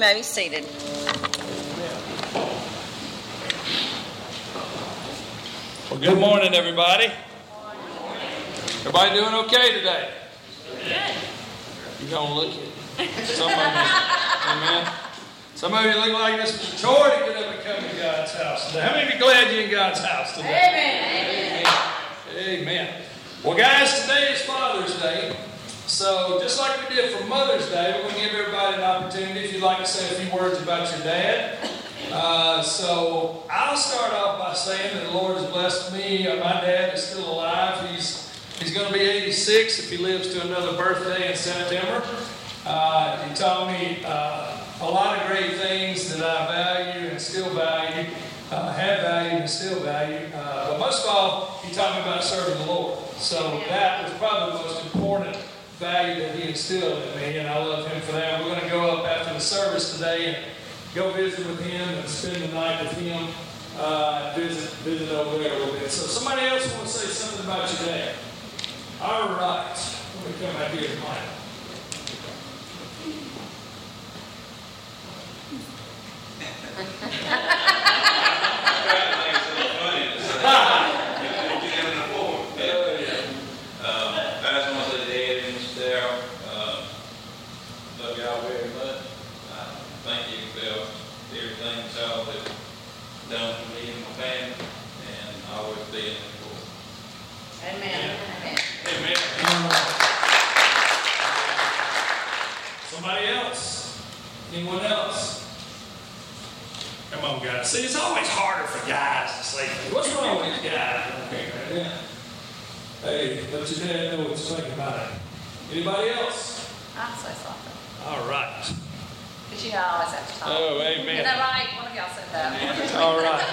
may be seated. Well, good morning, everybody. Everybody doing okay today? Good. You don't look it. Some of you, amen. Some of you look like this was a chore to get up and come to God's house today. How many of you glad you're in God's house today? Amen. Amen. Well, guys, today is Father's Day. So just like we did for Mother's Day, we're going to give everybody an opportunity if you'd like to say a few words about your dad. So I'll start off by saying that the Lord has blessed me. My dad is still alive. He's going to be 86 if he lives to another birthday in September. He taught me a lot of great things that I value and still value, have valued and still value. But most of all, he taught me about serving the Lord. So that was probably the most important value that he instilled in me, and I love him for that. We're going to go up after the service today and go visit with him and spend the night with him, visit over there a little bit. So somebody else want to say something about your dad? All right. Let me come back here to mine. Done for me and my family, and I always be in it for. Amen. Amen. Somebody else? Anyone else? Come on, guys. See, it's always harder for guys to say, what's wrong with these guys? Okay, hey, let your dad know what you're thinking about it. Anybody else? I'll say something. All right. Because you always have to talk. Oh, amen. Is that right? One of y'all said that. All right.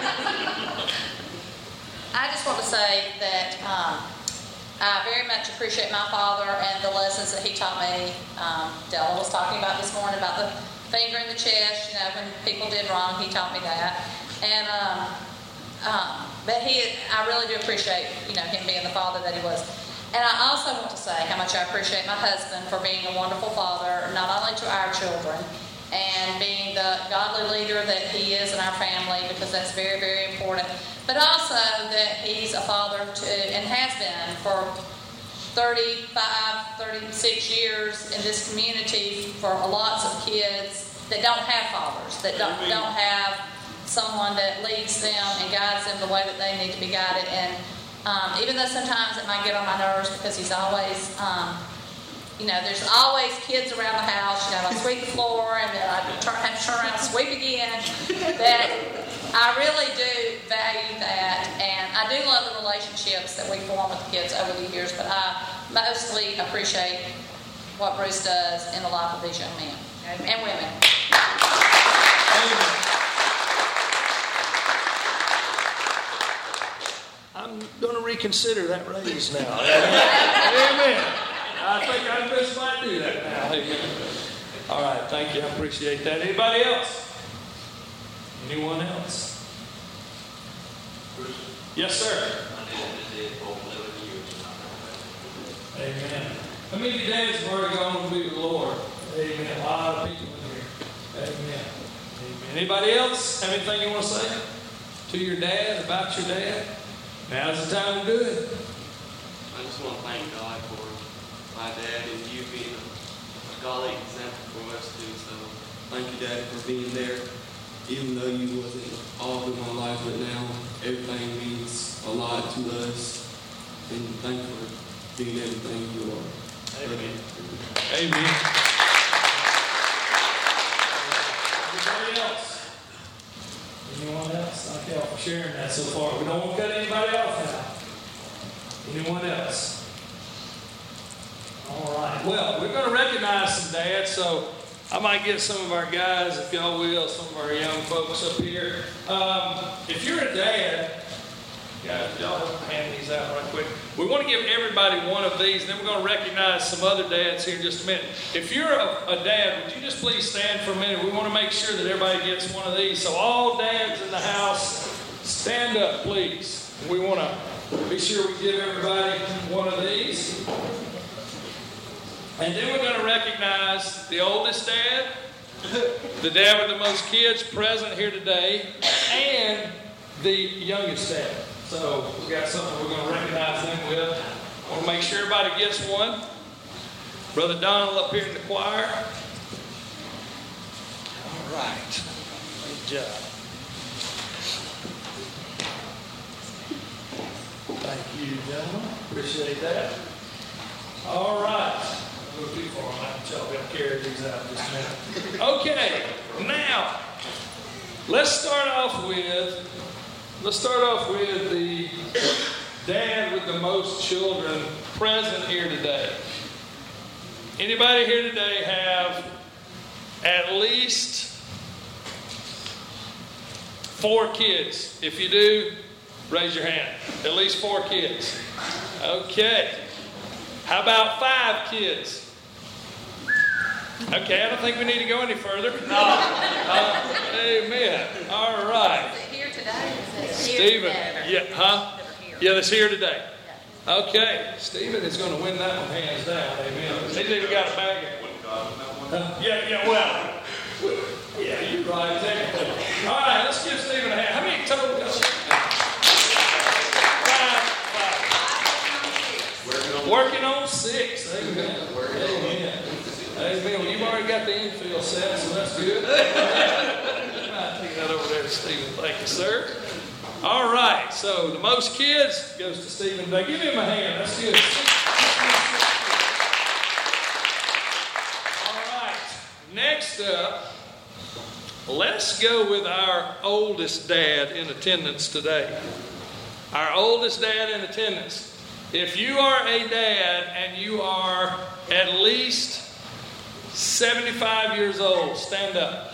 I just want to say that I very much appreciate my father and the lessons that he taught me. Della was talking about this morning about the finger in the chest, when people did wrong, he taught me that. And but I really do appreciate, him being the father that he was. And I also want to say how much I appreciate my husband for being a wonderful father, not only to our children, and being the godly leader that he is in our family, because that's very, very important. But also that he's a father to, and has been for 35, 36 years in this community for lots of kids that don't have fathers, that don't have someone that leads them and guides them the way that they need to be guided. And even though sometimes it might get on my nerves because he's always... there's always kids around the house. I sweep the floor and then I have to turn around and sweep again. That I really do value that, and I do love the relationships that we form with the kids over the years. But I mostly appreciate what Bruce does in the life of these young men and women. I'm going to reconsider that raise now. Amen. I think I just might do that now. Amen. All right, thank you. I appreciate that. Anybody else? Anyone else? Yes, sir. Amen. How many of your dads have already gone to be with the Lord? Amen. A lot of people in here. Amen. Amen. Anybody else have anything you want to say to your dad, about your dad? Now's the time to do it. I just want to thank God for my dad and you being a godly example for us too. So thank you, Dad, for being there. Even though you wasn't all in my life, but now everything means a lot to us. And thank you for being everything you are. Amen. Amen. Anybody else? Anyone else? Thank y'all for sharing that so far. We don't want to cut anybody off now. Anyone else? All right. Well, we're going to recognize some dads, so I might get some of our guys, if y'all will, some of our young folks up here. If you're a dad, guys, y'all hand these out right quick. We want to give everybody one of these, and then we're going to recognize some other dads here in just a minute. If you're a dad, would you just please stand for a minute? We want to make sure that everybody gets one of these. So all dads in the house, stand up, please. We want to be sure we give everybody one of these. And then we're going to recognize the oldest dad, the dad with the most kids present here today, and the youngest dad. So we got something we're going to recognize them with. I want to make sure everybody gets one. Brother Donald up here in the choir. All right. Good job. Thank you, gentlemen. Appreciate that. All right. I'll go too far. I can tell I'll carry these out in just a minute. Okay. Now, let's start off with the dad with the most children present here today. Anybody here today have at least 4 kids? If you do, raise your hand. At least 4 kids. Okay. How about 5 kids? Okay, I don't think we need to go any further. Amen. All right. Is it here today? Stephen. Yeah, huh? Yeah, that's here today. Okay. Stephen is going to win that one hands down. Amen. He's even got a bag of well. Yeah, you're right. Technically. All right, let's give Stephen a hand. How many total? 5. Working on 6. Amen. Amen. Amen. Well, you've already got the infield set, so that's good. I'll take that over there to Stephen. Thank you, sir. All right. So the most kids goes to Stephen today. Give him a hand. That's good. All right. Next up, let's go with our oldest dad in attendance today. Our oldest dad in attendance. If you are a dad and you are at least 75 years old, stand up.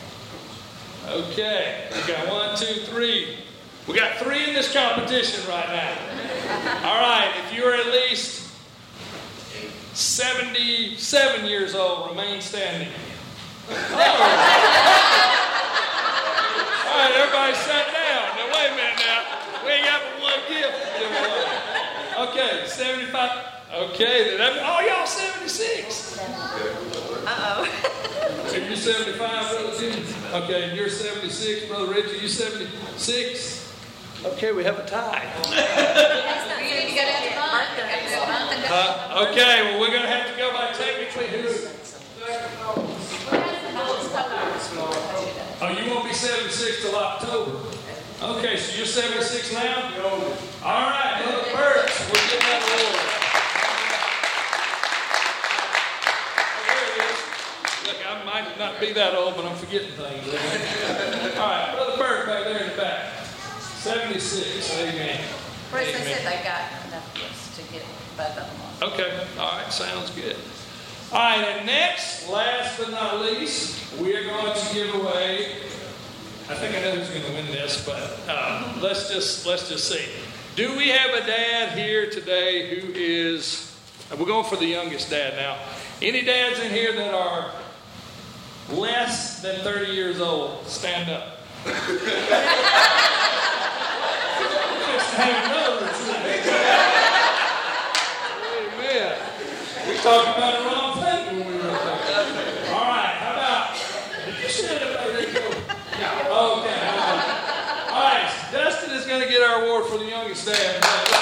Okay, we got 1, 2, 3. We got 3 in this competition right now. All right, if you're at least 77 years old, remain standing. All right, everybody sat down. Now, wait a minute now. We ain't got but one gift to give away. Okay, 75. Okay, then y'all 76. Uh-oh. So you're 75, Brother Jim? Okay, and you're 76, Brother Richard. You 76? Okay, we have a tie. Okay, well, we're going to have to go by technically who? Oh, you won't be 76 till October. Okay, so you're 76 now? All right, Brother Burks, we'll give that award. Look, I might not be that old, but I'm forgetting things. All right, Brother Burke back there in the back. 76, amen. Chris, they said they got enough gifts to get both of them on. Okay, all right, sounds good. All right, and next, last but not least, we are going to give away, I think I know who's going to win this, but let's just see. Do we have a dad here today who is, we're going for the youngest dad now. Any dads in here that are less than 30 years old, stand up. Amen. We talked about the wrong thing when we were up there. All right, how about, did you stand up there? There you go. Okay. All right, Dustin is going to get our award for the youngest dad.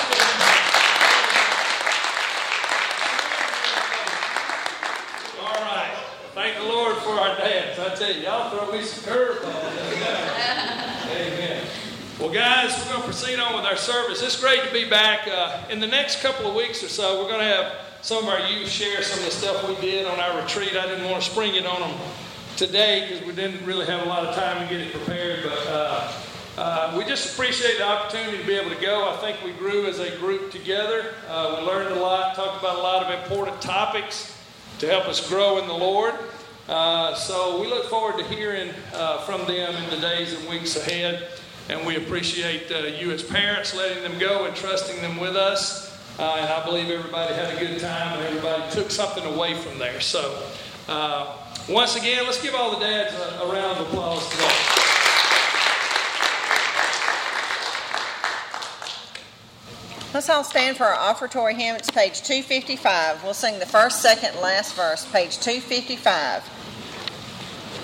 Thank the Lord for our dads. I tell you, y'all throw me some curveballs. Amen. Well, guys, we're going to proceed on with our service. It's great to be back. In the next couple of weeks or so, we're going to have some of our youth share some of the stuff we did on our retreat. I didn't want to spring it on them today because we didn't really have a lot of time to get it prepared. But we just appreciate the opportunity to be able to go. I think we grew as a group together. We learned a lot, talked about a lot of important topics to help us grow in the Lord. So we look forward to hearing from them in the days and weeks ahead. And we appreciate you as parents letting them go and trusting them with us. And I believe everybody had a good time and everybody took something away from there. So once again, let's give all the dads a round of applause today. Let's all stand for our offertory hymn. It's page 255. We'll sing the first, second, and last verse, page 255.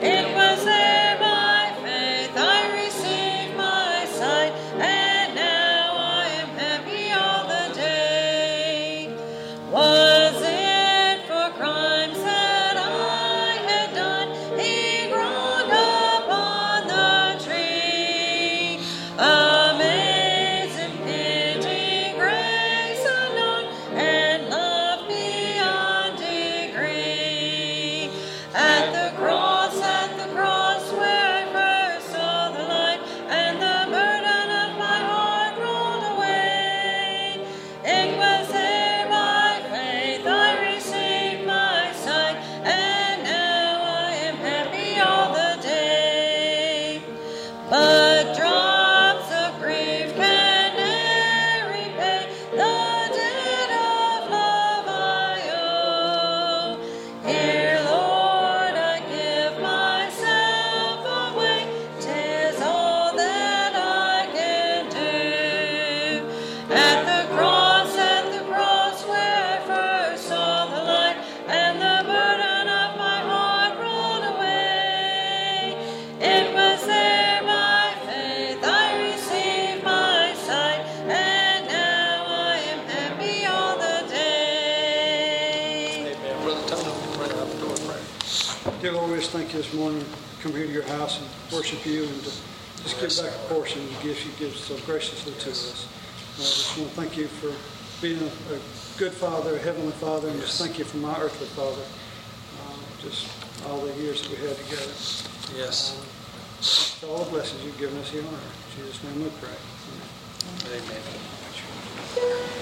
It was there by faith I received my sight, and now I am happy all the day. Was it for crimes that I had done, he groaned upon the tree? Amazing pity, grace unknown, and love beyond degree. At the cross where I first saw the light, and the burden of my heart rolled away. It was there by faith I received my sight, and now I am happy all the day. But drops of grief can ne'er repay the debt of love I owe. Here, Lord, I give myself away. 'Tis all that I can do. At the cross where I first saw the light, and the burden of my heart rolled away. It was there by faith I received my sight, and now I am happy all the day. Amen. Brother Tony, pray out the door prayer. Dear Lord, we just thank you this morning to come here to your house and worship you and to just give back a portion of the gifts you give so graciously to us. I just want to thank you for being a good father, a heavenly father, and just thank you for my earthly father. Just all the years that we had together. Yes. For all the blessings you've given us here on earth. In Jesus' name we pray. Amen. Amen.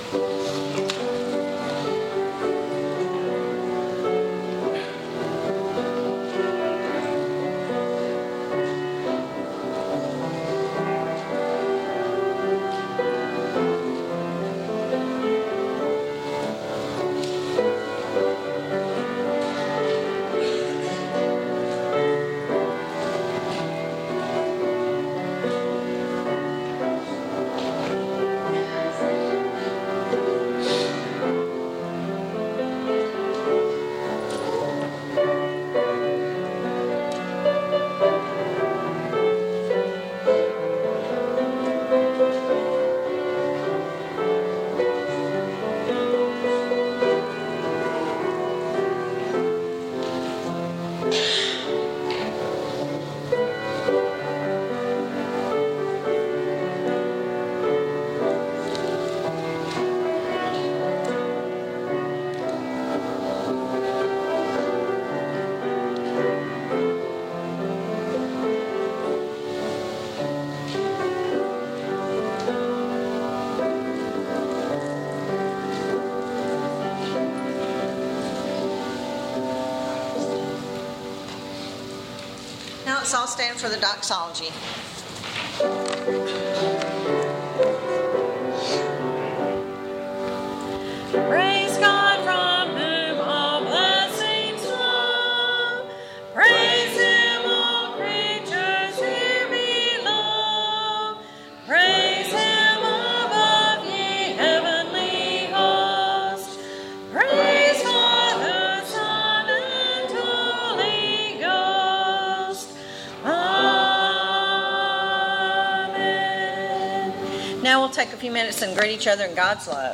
Now let's all stand for the doxology. Praise God from whom all blessings flow. Praise Him, all creatures here below. Praise Him above, ye heavenly hosts. Praise Father, Son, and Holy Ghost. Amen. Now we'll take a few minutes and greet each other in God's love.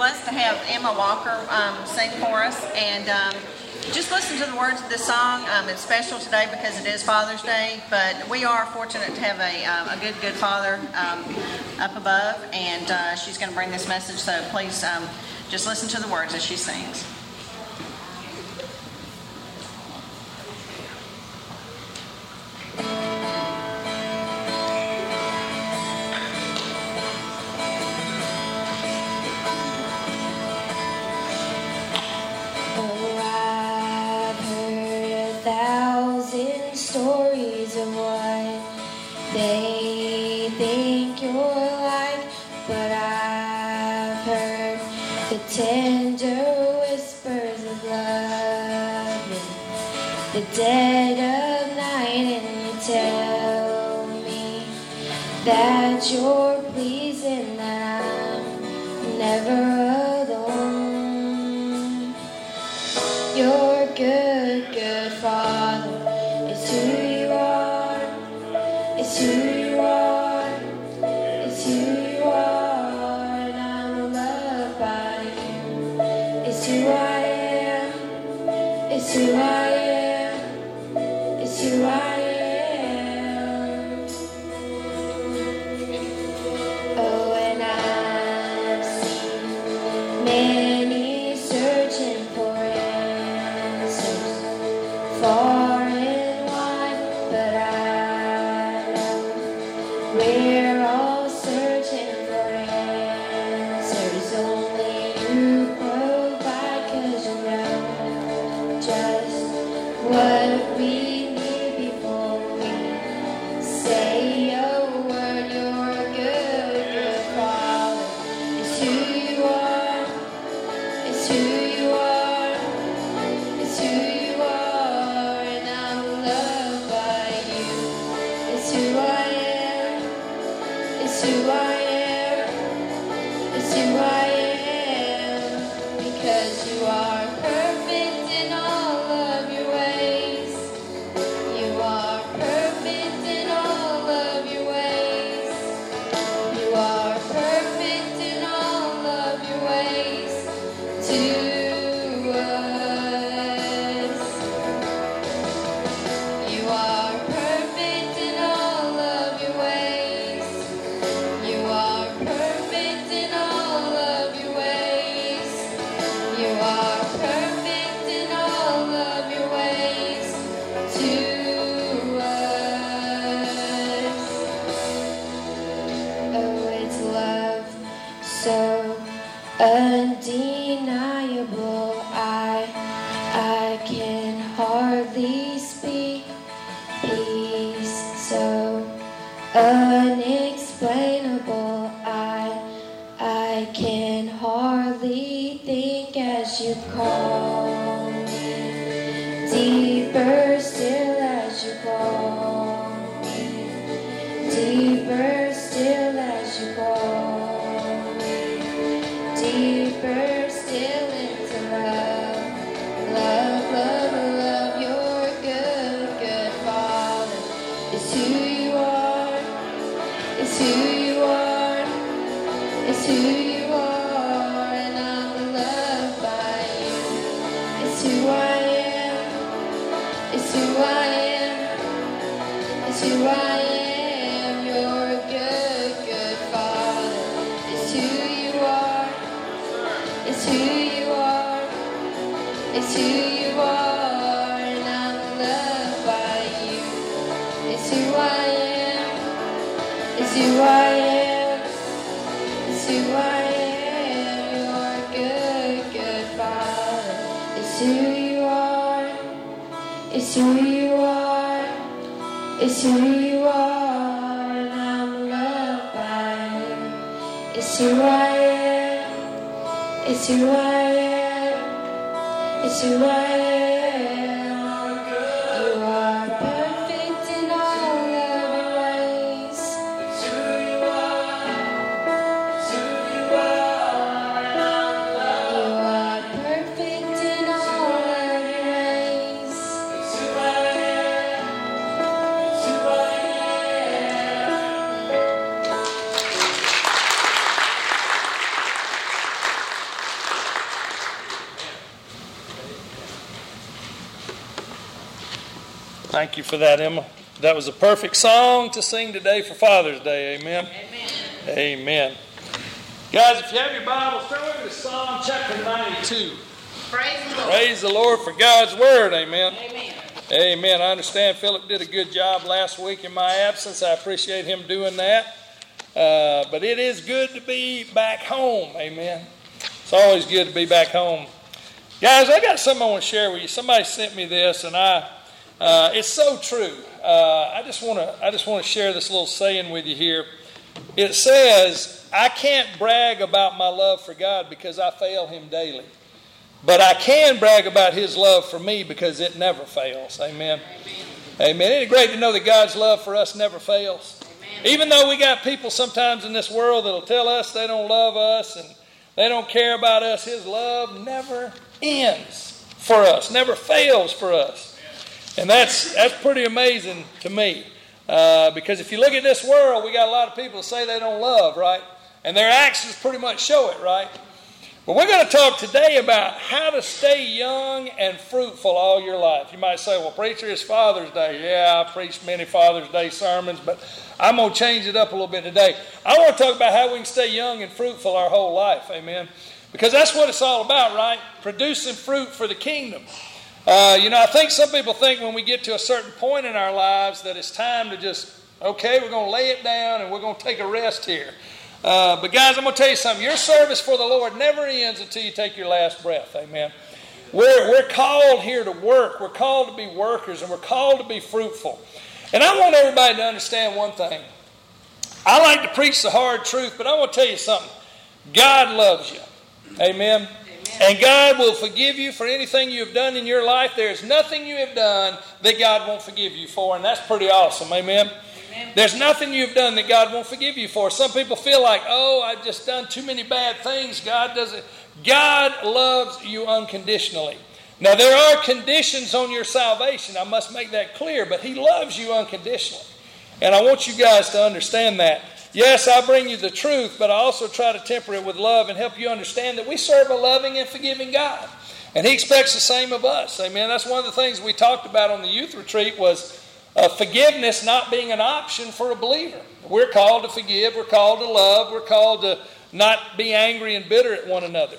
blessed to have Emma Walker sing for us, and just listen to the words of this song. It's special today because it is Father's Day, but we are fortunate to have a good father up above, and she's going to bring this message, so please just listen to the words as she sings. Stories of what they think you're like, but I've heard the tender whispers of love in the dead of night, and you tell me that you're pleased and that I'm never alone. You're good Father. It's who you are, it's who you are, it's who you are, and I'm loved by you. It's who I am, it's who I am, it's who I am. Oh, and I've seen many searching for answers far and wide, but I know we're all searching for answers. Only you provide, 'cause you know just what we need before we say a word. You're a good Father. It's who you are, it's who you are, it's who you are, and I'm loved by you. It's who I am, it's who I am, it's who I am, because you are perfect in all of your ways. You are perfect in all of your ways. You are perfect in all of your ways to us. You are perfect in all of your ways. You are perfect in all of your ways. You are perfect in all of your ways to us. Oh, it's love so undeniable. I can hardly speak. Peace so unexplainable. I can hardly think as you call me. Deeper still as you call me. Deeper still as you call me. Deeper still into love. Love, love, love. You're good Father. It's who you are, it's who you are, it's who you are, and I'm loved by you. It's who I am, it's who I am, it's who I am. You're a good Father. It's who you are, it's who you are, it's who you are, and I'm loved by you. It's who I am, it's who I am, it's who I am. You're a good Father. It's who you are, it's who you are, it's who you are, and I'm loved by you. It's who I am, it's who I am, it's who I am. You are perfect in all of your ways. It's who you are, it's who you are, and I'm loved. You are perfect in all of your ways. It's who I am, it's who I am. Thank you for that, Emma. That was a perfect song to sing today for Father's Day. Amen. Amen. Amen. Guys, if you have your Bibles, turn over to Psalm chapter 92. Praise the Lord. Praise the Lord for God's Word. Amen. Amen. Amen. I understand Philip did a good job last week in my absence. I appreciate him doing that. But it is good to be back home. Amen. It's always good to be back home. Guys, I got something I want to share with you. Somebody sent me this, and it's so true. I just want to share this little saying with you here. It says, I can't brag about my love for God because I fail Him daily. But I can brag about His love for me because it never fails. Amen. Amen. Isn't it great to know that God's love for us never fails? Amen. Even though we got people sometimes in this world that'll tell us they don't love us and they don't care about us, His love never ends for us, never fails for us. And that's pretty amazing to me. Because if you look at this world, we got a lot of people that say they don't love, right? And their actions pretty much show it, right? But we're going to talk today about how to stay young and fruitful all your life. You might say, well, preacher, it's Father's Day. Yeah, I preached many Father's Day sermons, but I'm going to change it up a little bit today. I want to talk about how we can stay young and fruitful our whole life, amen? Because that's what it's all about, right? Producing fruit for the kingdom. I think some people think when we get to a certain point in our lives that it's time to just, okay, we're going to lay it down and we're going to take a rest here. But guys, I'm going to tell you something. Your service for the Lord never ends until you take your last breath. Amen. We're called here to work. We're called to be workers, and we're called to be fruitful. And I want everybody to understand one thing. I like to preach the hard truth, but I want to tell you something. God loves you. Amen. And God will forgive you for anything you have done in your life. There's nothing you have done that God won't forgive you for, and that's pretty awesome. Amen. There's nothing you've done that God won't forgive you for. Some people feel like, oh, I've just done too many bad things. God doesn't. God loves you unconditionally. Now, there are conditions on your salvation. I must make that clear, but He loves you unconditionally. And I want you guys to understand that. Yes, I bring you the truth, but I also try to temper it with love and help you understand that we serve a loving and forgiving God. And He expects the same of us. Amen. That's one of the things we talked about on the youth retreat was forgiveness not being an option for a believer. We're called to forgive. We're called to love. We're called to not be angry and bitter at one another.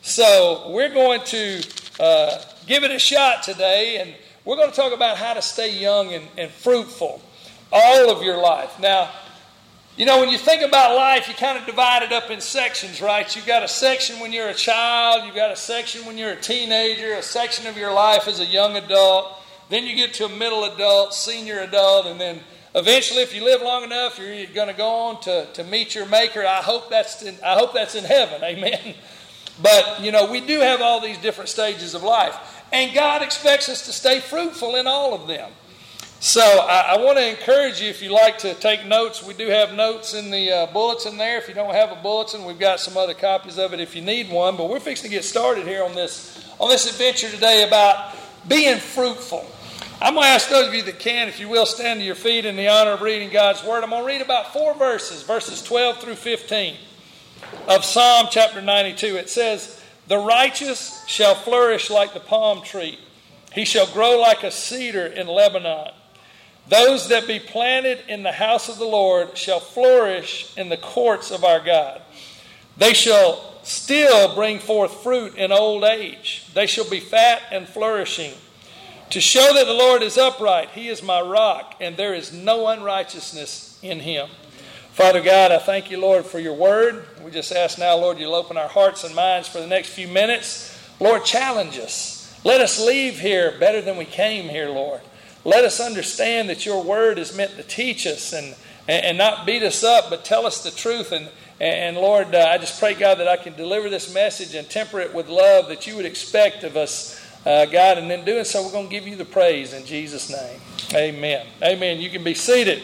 So we're going to give it a shot today, and we're going to talk about how to stay young and fruitful all of your life. Now, when you think about life, you kind of divide it up in sections, right? You've got a section when you're a child. You've got a section when you're a teenager, a section of your life as a young adult. Then you get to a middle adult, senior adult, and then eventually, if you live long enough, you're going to go on to meet your Maker. I hope that's in heaven, amen. But we do have all these different stages of life, and God expects us to stay fruitful in all of them. So I want to encourage you, if you like to take notes, we do have notes in the bulletin there. If you don't have a bulletin, we've got some other copies of it if you need one. But we're fixing to get started here on this adventure today about being fruitful. I'm going to ask those of you that can, if you will, stand to your feet in the honor of reading God's Word. I'm going to read about 4 verses 12 through 15 of Psalm chapter 92. It says, "The righteous shall flourish like the palm tree. He shall grow like a cedar in Lebanon. Those that be planted in the house of the Lord shall flourish in the courts of our God. They shall still bring forth fruit in old age. They shall be fat and flourishing. To show that the Lord is upright, He is my rock, and there is no unrighteousness in Him." Father God, I thank you, Lord, for your word. We just ask now, Lord, you'll open our hearts and minds for the next few minutes. Lord, challenge us. Let us leave here better than we came here, Lord. Let us understand that your word is meant to teach us and not beat us up, but tell us the truth. And Lord, I just pray, God, that I can deliver this message and temper it with love that you would expect of us, God. And in doing so, we're going to give you the praise in Jesus' name. Amen. Amen. You can be seated.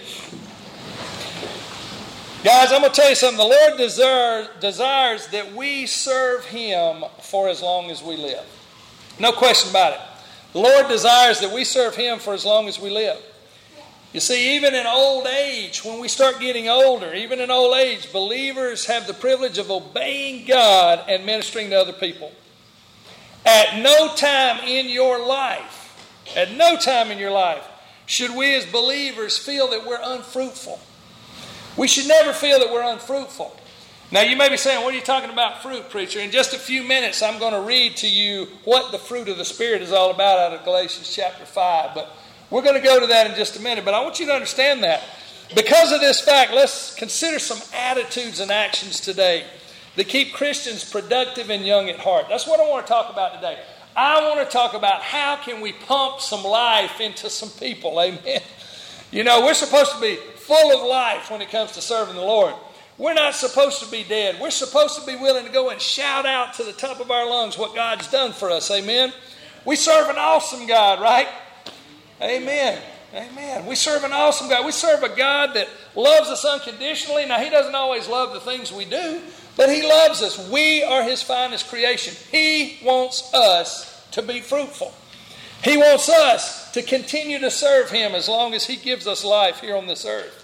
Guys, I'm going to tell you something. The Lord desires that we serve Him for as long as we live. No question about it. The Lord desires that we serve Him for as long as we live. You see, even in old age, when we start getting older, even in old age, believers have the privilege of obeying God and ministering to other people. At no time in your life should we as believers feel that we're unfruitful. We should never feel that we're unfruitful. Now you may be saying, what are you talking about fruit, preacher? In just a few minutes I'm going to read to you what the fruit of the Spirit is all about out of Galatians chapter 5. But we're going to go to that in just a minute. But I want you to understand that. Because of this fact, let's consider some attitudes and actions today that keep Christians productive and young at heart. That's what I want to talk about today. I want to talk about how can we pump some life into some people. Amen. You know, we're supposed to be full of life when it comes to serving the Lord. We're not supposed to be dead. We're supposed to be willing to go and shout out to the top of our lungs what God's done for us. Amen. We serve an awesome God, right? Amen. Amen. We serve an awesome God. We serve a God that loves us unconditionally. Now, He doesn't always love the things we do, but He loves us. We are His finest creation. He wants us to be fruitful. He wants us to continue to serve Him as long as He gives us life here on this earth.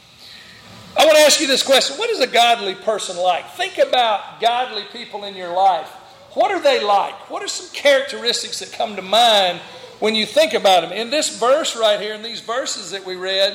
I want to ask you this question. What is a godly person like? Think about godly people in your life. What are they like? What are some characteristics that come to mind when you think about them? In this verse right here, in these verses that we read,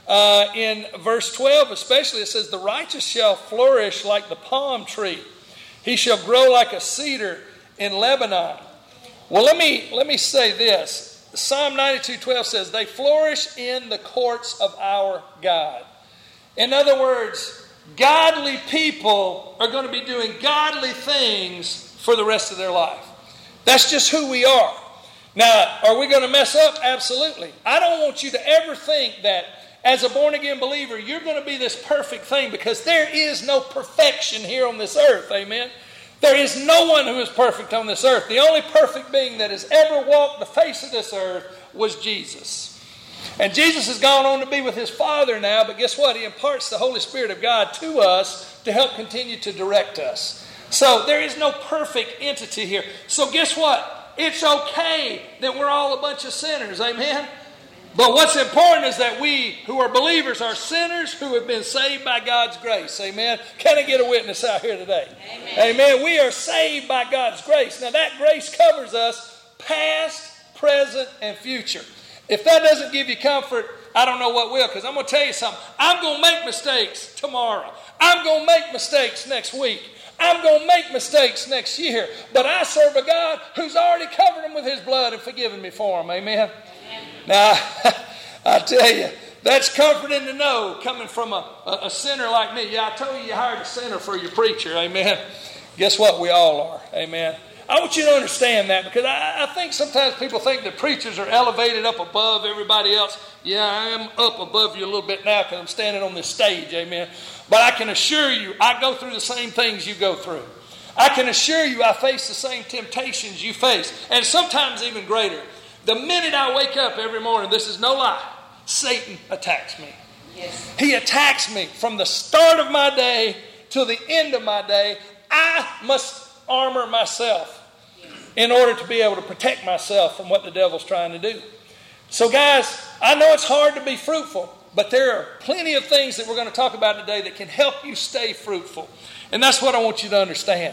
in verse 12 especially, it says, the righteous shall flourish like the palm tree. He shall grow like a cedar in Lebanon. Well, let me say this. Psalm 92:12 says, they flourish in the courts of our God. In other words, godly people are going to be doing godly things for the rest of their life. That's just who we are. Now, are we going to mess up? Absolutely. I don't want you to ever think that as a born-again believer, you're going to be this perfect thing, because there is no perfection here on this earth. Amen? There is no one who is perfect on this earth. The only perfect being that has ever walked the face of this earth was Jesus. And Jesus has gone on to be with His Father now, but guess what? He imparts the Holy Spirit of God to us to help continue to direct us. So there is no perfect entity here. So guess what? It's okay that we're all a bunch of sinners. Amen? But what's important is that we who are believers are sinners who have been saved by God's grace. Amen? Can I get a witness out here today? Amen. Amen. We are saved by God's grace. Now that grace covers us past, present, and future. If that doesn't give you comfort, I don't know what will, because I'm going to tell you something. I'm going to make mistakes tomorrow. I'm going to make mistakes next week. I'm going to make mistakes next year. But I serve a God who's already covered them with His blood and forgiven me for them. Amen? Now, I tell you, that's comforting to know coming from a sinner like me. Yeah, I told you hired a sinner for your preacher. Amen? Guess what? We all are. Amen? I want you to understand that, because I think sometimes people think that preachers are elevated up above everybody else. Yeah, I am up above you a little bit now because I'm standing on this stage, amen. But I can assure you, I go through the same things you go through. I can assure you I face the same temptations you face, and sometimes even greater. The minute I wake up every morning, this is no lie, Satan attacks me. Yes. He attacks me from the start of my day to the end of my day. I must armor myself in order to be able to protect myself from what the devil's trying to do. So guys, I know it's hard to be fruitful, but there are plenty of things that we're going to talk about today that can help you stay fruitful. And that's what I want you to understand.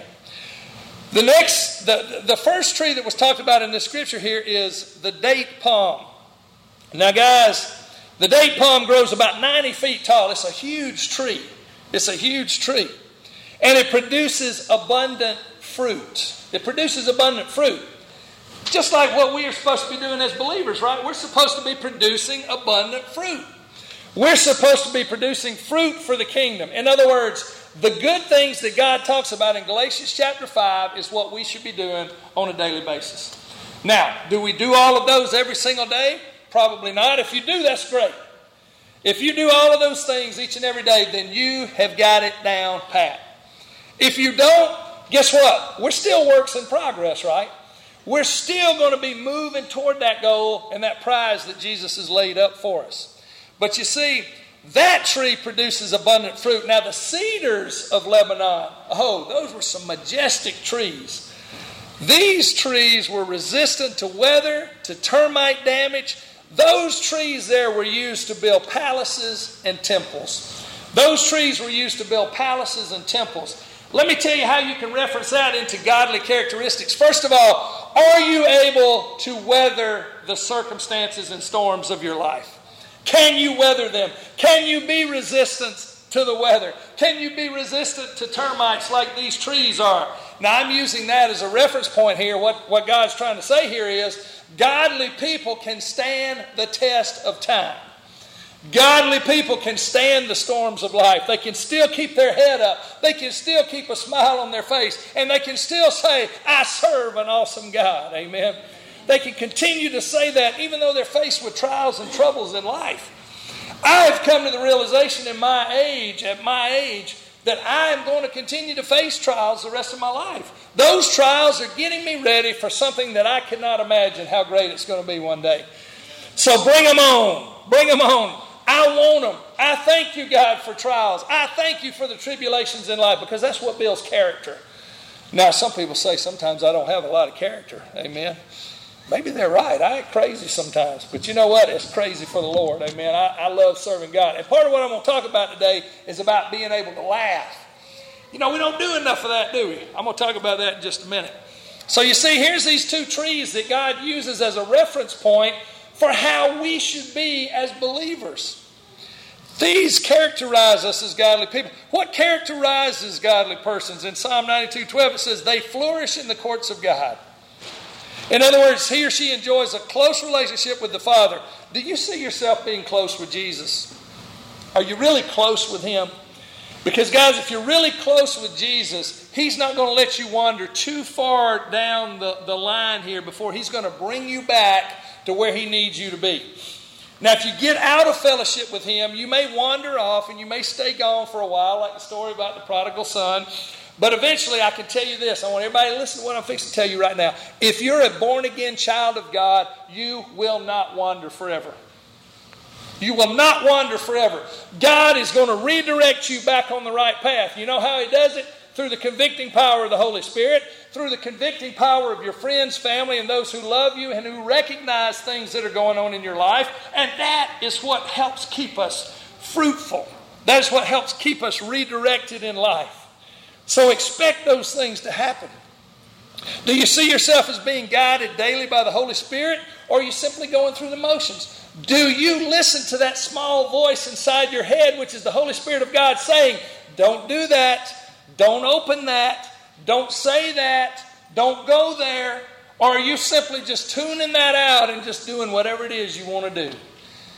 The first tree that was talked about in this scripture here is the date palm. Now guys, the date palm grows about 90 feet tall. It's a huge tree. It's a huge tree. And it produces abundant fruit. It produces abundant fruit. Just like what we are supposed to be doing as believers, right? We're supposed to be producing abundant fruit. We're supposed to be producing fruit for the kingdom. In other words, the good things that God talks about in Galatians chapter 5 is what we should be doing on a daily basis. Now, do we do all of those every single day? Probably not. If you do, that's great. If you do all of those things each and every day, then you have got it down pat. If you don't, guess what? We're still works in progress, right? We're still going to be moving toward that goal and that prize that Jesus has laid up for us. But you see, that tree produces abundant fruit. Now the cedars of Lebanon, those were some majestic trees. These trees were resistant to weather, to termite damage. Those trees there were used to build palaces and temples. Those trees were used to build palaces and temples. Let me tell you how you can reference that into godly characteristics. First of all, are you able to weather the circumstances and storms of your life? Can you weather them? Can you be resistant to the weather? Can you be resistant to termites like these trees are? Now, I'm using that as a reference point here. What God's trying to say here is godly people can stand the test of time. Godly people can stand the storms of life. They can still keep their head up. They can still keep a smile on their face. And they can still say, I serve an awesome God. Amen. They can continue to say that even though they're faced with trials and troubles in life. I've come to the realization at my age, that I am going to continue to face trials the rest of my life. Those trials are getting me ready for something that I cannot imagine how great it's going to be one day. So bring them on. Bring them on. I want them. I thank you, God, for trials. I thank you for the tribulations in life because that's what builds character. Now, some people say sometimes I don't have a lot of character. Amen. Maybe they're right. I act crazy sometimes. But you know what? It's crazy for the Lord. Amen. I love serving God. And part of what I'm going to talk about today is about being able to laugh. You know, we don't do enough of that, do we? I'm going to talk about that in just a minute. So you see, here's these two trees that God uses as a reference point for how we should be as believers. These characterize us as godly people. What characterizes godly persons? In Psalm 92:12 it says, they flourish in the courts of God. In other words, he or she enjoys a close relationship with the Father. Do you see yourself being close with Jesus? Are you really close with Him? Because guys, if you're really close with Jesus, He's not going to let you wander too far down the line here before He's going to bring you back to where He needs you to be. Now, if you get out of fellowship with Him, you may wander off and you may stay gone for a while, like the story about the prodigal son. But eventually, I can tell you this. I want everybody to listen to what I'm fixing to tell you right now. If you're a born-again child of God, you will not wander forever. You will not wander forever. God is going to redirect you back on the right path. You know how He does it? Through the convicting power of the Holy Spirit, through the convicting power of your friends, family, and those who love you and who recognize things that are going on in your life. And that is what helps keep us fruitful. That is what helps keep us redirected in life. So expect those things to happen. Do you see yourself as being guided daily by the Holy Spirit, or are you simply going through the motions? Do you listen to that small voice inside your head, which is the Holy Spirit of God saying, don't do that, don't open that, don't say that, don't go there, or are you simply just tuning that out and just doing whatever it is you want to do?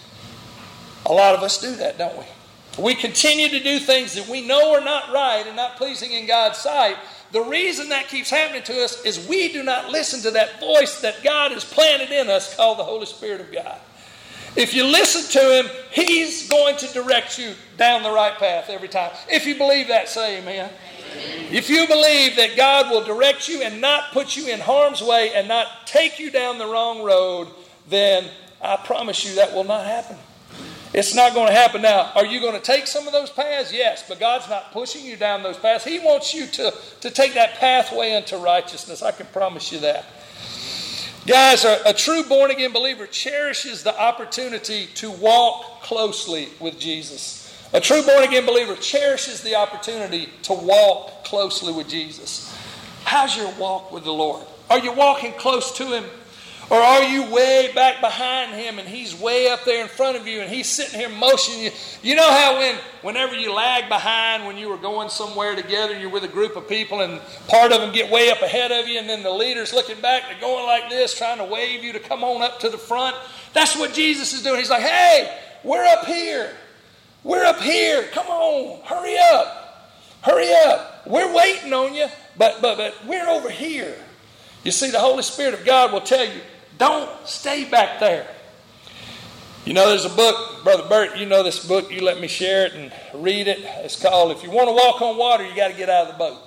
A lot of us do that, don't we? We continue to do things that we know are not right and not pleasing in God's sight. The reason that keeps happening to us is we do not listen to that voice that God has planted in us called the Holy Spirit of God. If you listen to Him, He's going to direct you down the right path every time. If you believe that, say amen. If you believe that God will direct you and not put you in harm's way and not take you down the wrong road, then I promise you that will not happen. It's not going to happen. Now, are you going to take some of those paths? Yes, but God's not pushing you down those paths. He wants you to take that pathway into righteousness. I can promise you that. Guys, a true born-again believer cherishes the opportunity to walk closely with Jesus. A true born-again believer cherishes the opportunity to walk closely with Jesus. How's your walk with the Lord? Are you walking close to Him? Or are you way back behind Him and He's way up there in front of you and He's sitting here motioning you? You know how whenever you lag behind when you were going somewhere together and you're with a group of people and part of them get way up ahead of you and then the leader's looking back, they're going like this, trying to wave you to come on up to the front. That's what Jesus is doing. He's like, hey, we're up here. We're up here. Come on, hurry up. Hurry up. We're waiting on you, but we're over here. You see, the Holy Spirit of God will tell you, don't stay back there. You know, there's a book, Brother Bert, you know this book, you let me share it and read it. It's called, If You Want to Walk on Water, You Got to Get Out of the Boat.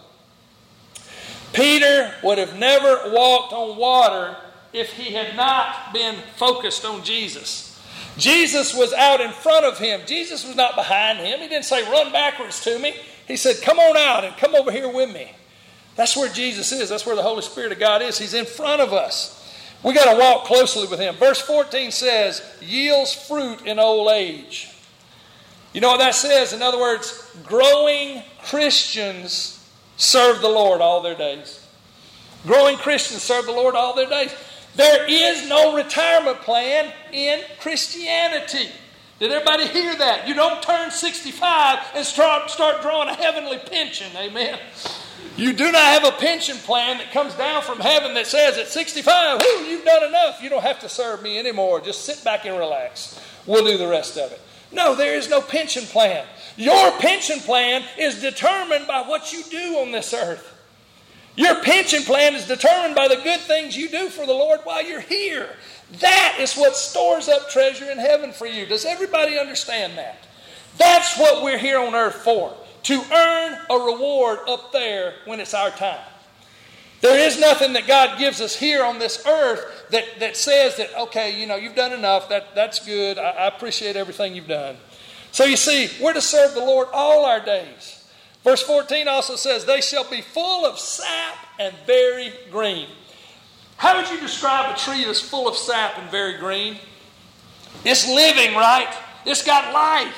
Peter would have never walked on water if he had not been focused on Jesus. Jesus was out in front of him. Jesus was not behind him. He didn't say, run backwards to me. He said, come on out and come over here with me. That's where Jesus is. That's where the Holy Spirit of God is. He's in front of us. We got to walk closely with Him. Verse 14 says, yields fruit in old age. You know what that says? In other words, growing Christians serve the Lord all their days. Growing Christians serve the Lord all their days. There is no retirement plan in Christianity. Did everybody hear that? You don't turn 65 and start drawing a heavenly pension. Amen. You do not have a pension plan that comes down from heaven that says at 65, whoo, you've done enough. You don't have to serve me anymore. Just sit back and relax. We'll do the rest of it. No, there is no pension plan. Your pension plan is determined by what you do on this earth. Your pension plan is determined by the good things you do for the Lord while you're here. That is what stores up treasure in heaven for you. Does everybody understand that? That's what we're here on earth for. To earn a reward up there when it's our time. There is nothing that God gives us here on this earth that says that, okay, you've done enough. That's good. I appreciate everything you've done. So you see, we're to serve the Lord all our days. Verse 14 also says, they shall be full of sap and very green. How would you describe a tree that's full of sap and very green? It's living, right? It's got life.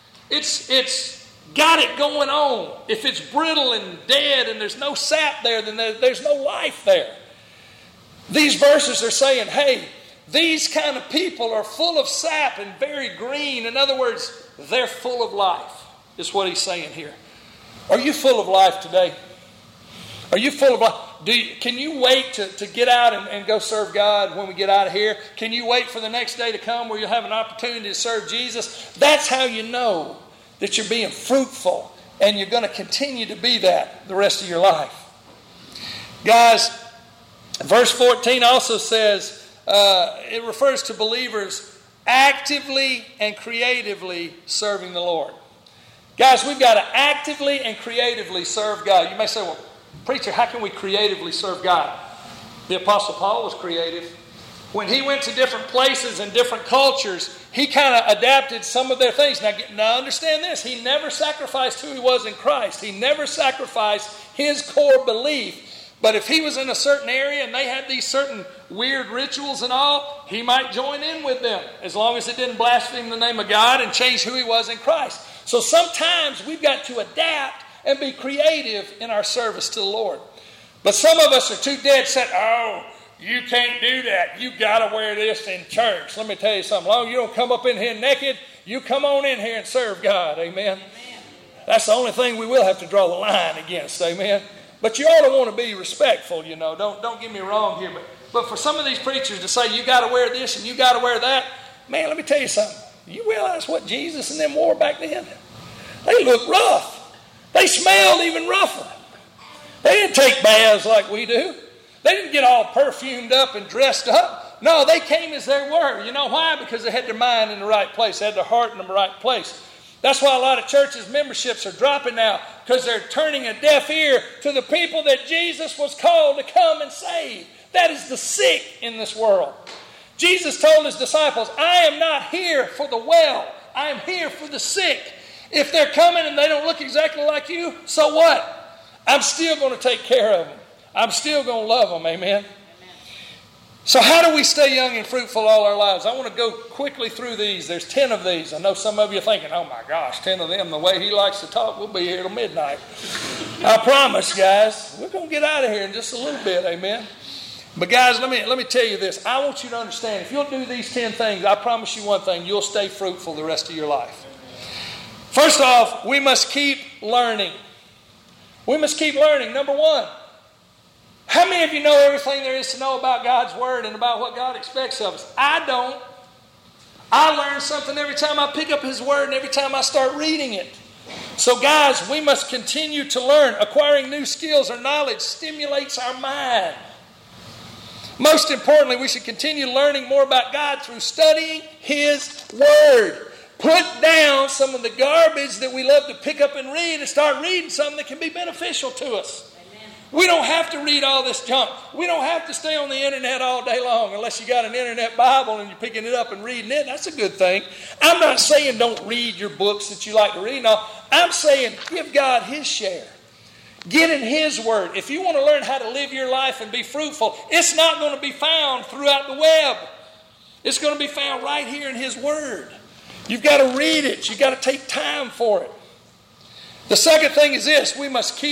It's got it going on. If it's brittle and dead and there's no sap there, then there's no life there. These verses are saying, hey, these kind of people are full of sap and very green. In other words, they're full of life, is what he's saying here. Are you full of life today? Are you full of life? Can you wait to get out and go serve God when we get out of here? Can you wait for the next day to come where you'll have an opportunity to serve Jesus? That's how you know that you're being fruitful and you're going to continue to be that the rest of your life. Guys, verse 14 also says, it refers to believers actively and creatively serving the Lord. Guys, we've got to actively and creatively serve God. You may say, well, preacher, how can we creatively serve God? The Apostle Paul was creative. When he went to different places and different cultures, he kind of adapted some of their things. Now understand this. He never sacrificed who he was in Christ. He never sacrificed his core belief. But if he was in a certain area and they had these certain weird rituals and all, he might join in with them as long as it didn't blaspheme the name of God and change who he was in Christ. So sometimes we've got to adapt and be creative in our service to the Lord. But some of us are too dead set. Oh, you can't do that. You got to wear this in church. Let me tell you something. As long as you don't come up in here naked, you come on in here and serve God. Amen. That's the only thing we will have to draw the line against. Amen. But you ought to want to be respectful, Don't get me wrong here. But for some of these preachers to say you got to wear this and you got to wear that, man, let me tell you something. You realize what Jesus and them wore back then? They looked rough. They smelled even rougher. They didn't take baths like we do. They didn't get all perfumed up and dressed up. No, they came as they were. You know why? Because they had their mind in the right place. They had their heart in the right place. That's why a lot of churches' memberships are dropping now, because they're turning a deaf ear to the people that Jesus was called to come and save. That is the sick in this world. Jesus told his disciples, I am not here for the well. I am here for the sick. If they're coming and they don't look exactly like you, so what? I'm still going to take care of them. I'm still going to love them. Amen? So how do we stay young and fruitful all our lives? I want to go quickly through these. There's 10 of these. I know some of you are thinking, oh my gosh, 10 of them. The way he likes to talk, we'll be here till midnight. I promise, guys. We're going to get out of here in just a little bit. Amen? But guys, let me tell you this. I want you to understand, if you'll do these 10 things, I promise you one thing, you'll stay fruitful the rest of your life. First off, we must keep learning. We must keep learning. Number one, how many of you know everything there is to know about God's Word and about what God expects of us? I don't. I learn something every time I pick up His Word and every time I start reading it. So guys, we must continue to learn. Acquiring new skills or knowledge stimulates our mind. Most importantly, we should continue learning more about God through studying His Word. Put down some of the garbage that we love to pick up and read and start reading something that can be beneficial to us. Amen. We don't have to read all this junk. We don't have to stay on the internet all day long unless you got an internet Bible and you're picking it up and reading it. That's a good thing. I'm not saying don't read your books that you like to read. No, I'm saying give God His share. Get in His Word. If you want to learn how to live your life and be fruitful, it's not going to be found throughout the web. It's going to be found right here in His Word. You've got to read it. You've got to take time for it. The second thing is this. We must keep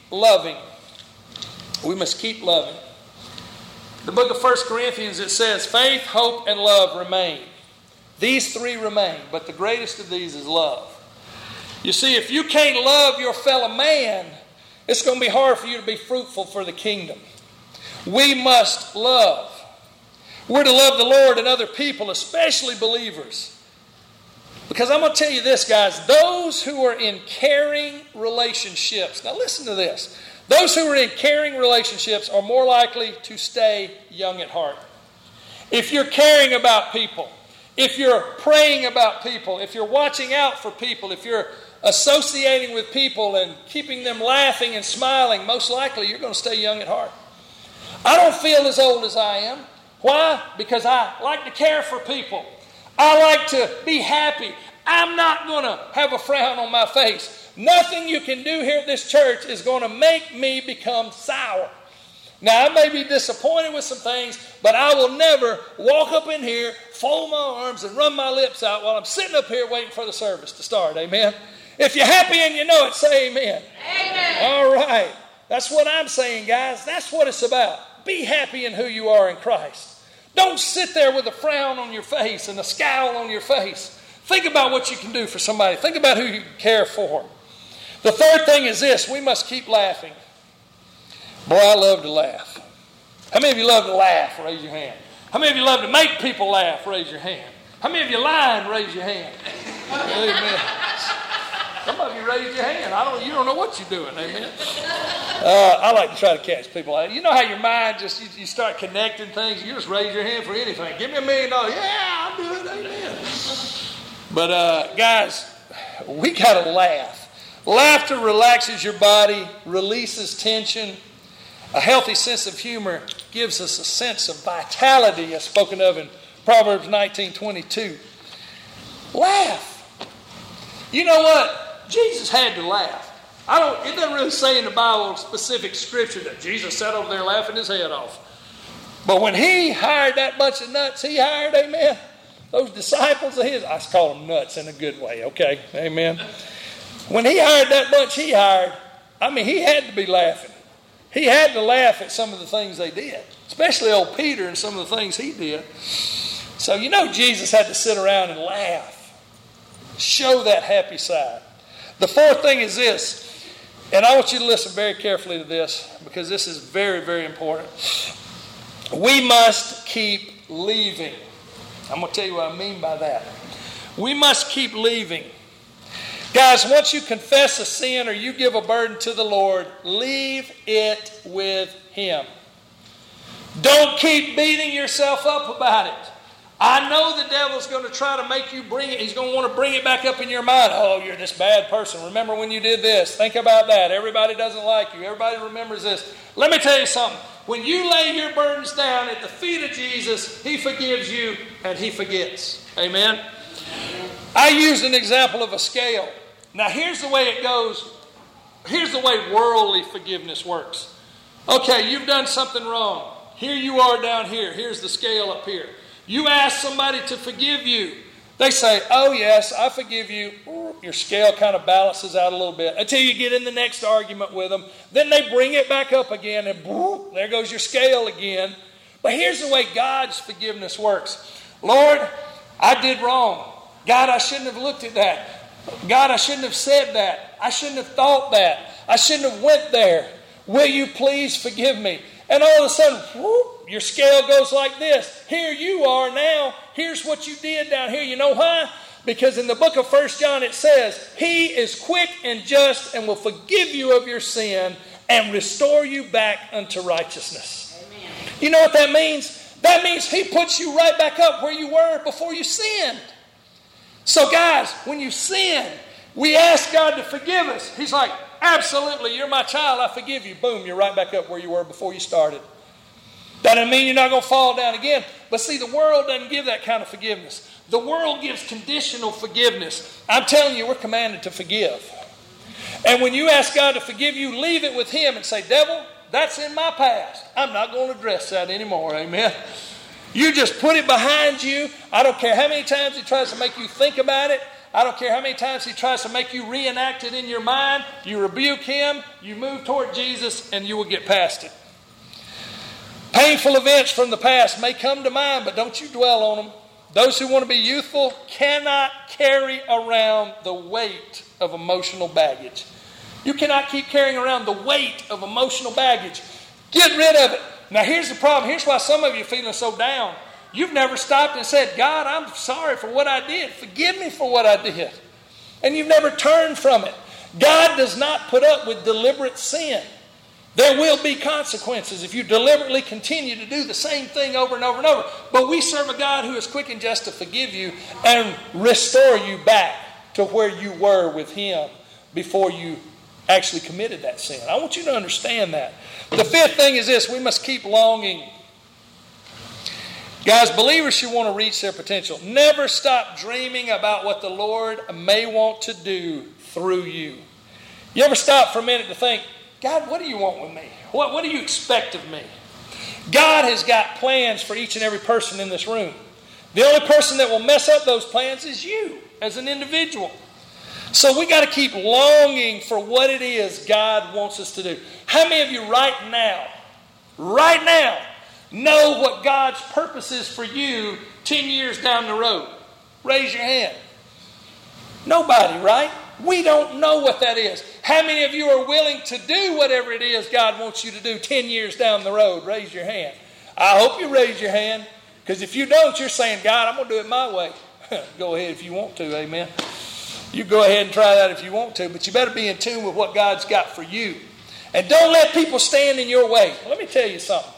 loving. We must keep loving. The book of 1 Corinthians, it says, faith, hope, and love remain. These three remain, but the greatest of these is love. You see, if you can't love your fellow man, it's going to be hard for you to be fruitful for the kingdom. We must love. We're to love the Lord and other people, especially believers. Because I'm going to tell you this, guys. Those who are in caring relationships, now listen to this. Those who are in caring relationships are more likely to stay young at heart. If you're caring about people, if you're praying about people, if you're watching out for people, if you're associating with people and keeping them laughing and smiling, most likely you're going to stay young at heart. I don't feel as old as I am. Why? Because I like to care for people. I like to be happy. I'm not going to have a frown on my face. Nothing you can do here at this church is going to make me become sour. Now, I may be disappointed with some things, but I will never walk up in here, fold my arms, and run my lips out while I'm sitting up here waiting for the service to start. Amen? If you're happy and you know it, say amen. Amen. All right. That's what I'm saying, guys. That's what it's about. Be happy in who you are in Christ. Don't sit there with a frown on your face and a scowl on your face. Think about what you can do for somebody. Think about who you can care for. The third thing is this. We must keep laughing. Boy, I love to laugh. How many of you love to laugh? Raise your hand. How many of you love to make people laugh? Raise your hand. How many of you lying? Raise your hand. Amen. Some of you raise your hand. You don't know what you're doing. Amen. I like to try to catch people. You know how your mind you start connecting things. You just raise your hand for anything. Give me $1 million. Yeah, I'll do it. Amen. But guys, we got to laugh. Laughter relaxes your body, releases tension. A healthy sense of humor gives us a sense of vitality, as spoken of in Proverbs 19:22. Laugh. You know what? Jesus had to laugh. It doesn't really say in the Bible specific scripture that Jesus sat over there laughing his head off. But when he hired that bunch of nuts, amen, those disciples of his, I call them nuts in a good way, okay, amen. When he hired that bunch he hired, he had to be laughing. He had to laugh at some of the things they did, especially old Peter and some of the things he did. So Jesus had to sit around and laugh. Show that happy side. The fourth thing is this, and I want you to listen very carefully to this because this is very, very important. We must keep leaving. I'm going to tell you what I mean by that. We must keep leaving. Guys, once you confess a sin or you give a burden to the Lord, leave it with Him. Don't keep beating yourself up about it. I know the devil's going to try to make you bring it. He's going to want to bring it back up in your mind. Oh, you're this bad person. Remember when you did this. Think about that. Everybody doesn't like you. Everybody remembers this. Let me tell you something. When you lay your burdens down at the feet of Jesus, He forgives you and He forgets. Amen? I used an example of a scale. Now, here's the way it goes. Here's the way worldly forgiveness works. Okay, you've done something wrong. Here you are down here. Here's the scale up here. You ask somebody to forgive you. They say, oh yes, I forgive you. Your scale kind of balances out a little bit until you get in the next argument with them. Then they bring it back up again and there goes your scale again. But here's the way God's forgiveness works. Lord, I did wrong. God, I shouldn't have looked at that. God, I shouldn't have said that. I shouldn't have thought that. I shouldn't have went there. Will you please forgive me? And all of a sudden, whoop, your scale goes like this. Here you are now. Here's what you did down here. You know why? Because in the book of 1 John it says, He is quick and just and will forgive you of your sin and restore you back unto righteousness. Amen. You know what that means? That means He puts you right back up where you were before you sinned. So guys, when you sin, we ask God to forgive us. He's like, absolutely, you're my child, I forgive you. Boom, you're right back up where you were before you started. That doesn't mean you're not going to fall down again. But see, the world doesn't give that kind of forgiveness. The world gives conditional forgiveness. I'm telling you, we're commanded to forgive. And when you ask God to forgive you, leave it with Him and say, devil, that's in my past. I'm not going to address that anymore. Amen. You just put it behind you. I don't care how many times He tries to make you think about it. I don't care how many times he tries to make you reenact it in your mind. You rebuke him, you move toward Jesus, and you will get past it. Painful events from the past may come to mind, but don't you dwell on them. Those who want to be youthful cannot carry around the weight of emotional baggage. You cannot keep carrying around the weight of emotional baggage. Get rid of it. Now here's the problem. Here's why some of you are feeling so down. You've never stopped and said, God, I'm sorry for what I did. Forgive me for what I did. And you've never turned from it. God does not put up with deliberate sin. There will be consequences if you deliberately continue to do the same thing over and over and over. But we serve a God who is quick and just to forgive you and restore you back to where you were with Him before you actually committed that sin. I want you to understand that. The fifth thing is this: we must keep longing. Guys, believers should want to reach their potential. Never stop dreaming about what the Lord may want to do through you. You ever stop for a minute to think, God, what do you want with me? What do you expect of me? God has got plans for each and every person in this room. The only person that will mess up those plans is you as an individual. So we got to keep longing for what it is God wants us to do. How many of you right now, know what God's purpose is for you 10 years down the road? Raise your hand. Nobody, right? We don't know what that is. How many of you are willing to do whatever it is God wants you to do 10 years down the road? Raise your hand. I hope you raise your hand, because if you don't, you're saying, God, I'm going to do it my way. Go ahead if you want to, amen. You go ahead and try that if you want to, but you better be in tune with what God's got for you. And don't let people stand in your way. Let me tell you something.